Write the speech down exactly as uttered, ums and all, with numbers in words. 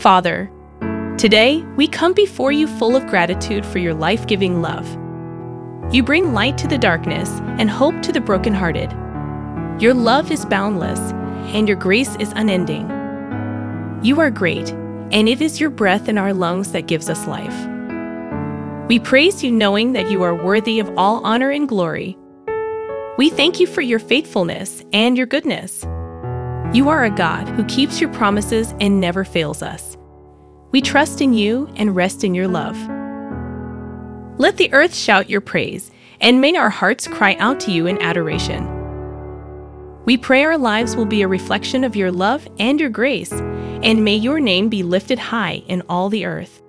Father, today we come before you full of gratitude for your life-giving love. You bring light to the darkness and hope to the brokenhearted. Your love is boundless, and your grace is unending. You are great, and it is your breath in our lungs that gives us life. We praise you knowing that you are worthy of all honor and glory. We thank you for your faithfulness and your goodness. You are a God who keeps your promises and never fails us. We trust in you and rest in your love. Let the earth shout your praise, and may our hearts cry out to you in adoration. We pray our lives will be a reflection of your love and your grace, and may your name be lifted high in all the earth.